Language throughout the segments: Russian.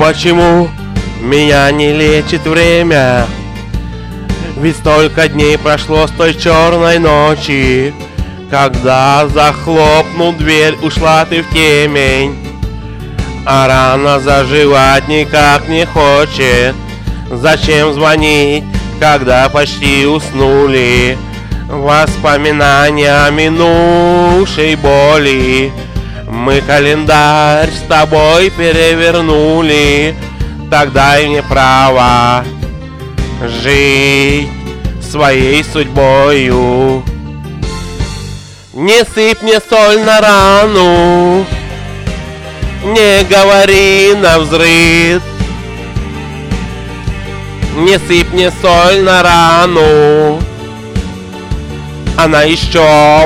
Почему меня не лечит время? Ведь столько дней прошло с той черной ночи, когда захлопнул дверь, ушла ты в темень, а рана заживать никак не хочет. Зачем звонить, когда почти уснули? Воспоминания минувшей боли. Мы календарь с тобой перевернули. Так дай мне право жить своей судьбою. Не сыпь мне соль на рану, не говори навзрыд. Не сыпь мне соль на рану, она еще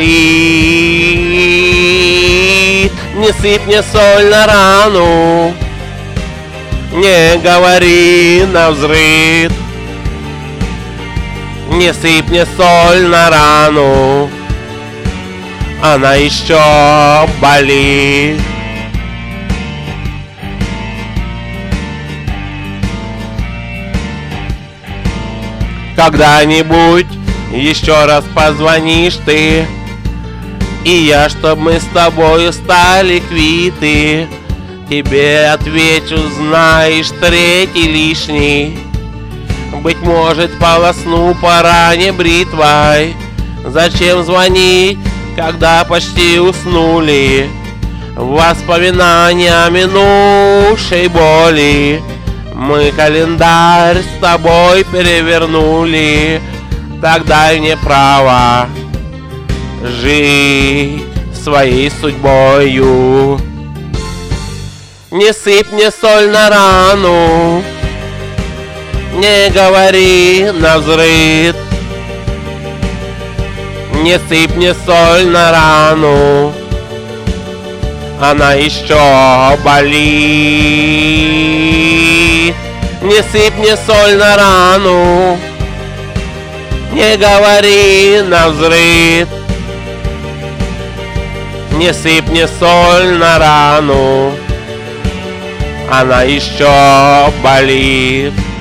болит. Не сыпь мне соль на рану, не говори навзрыд. Не сыпь мне соль на рану, она еще болит. Когда-нибудь еще раз позвонишь ты, и я, чтоб мы с тобою стали квиты, тебе отвечу, знаешь, третий лишний. Быть может, полосну по ране бритвой. Зачем звонить, когда почти уснули? Воспоминания минувшей боли. Мы календарь с тобой перевернули. Так дай мне право жить своей судьбою. Не сыпь мне соль на рану, не говори навзрыд. Не сыпь мне соль на рану, она еще болит. Не сыпь мне соль на рану, не говори навзрыд. Не сыпь мне соль на рану, она еще болит.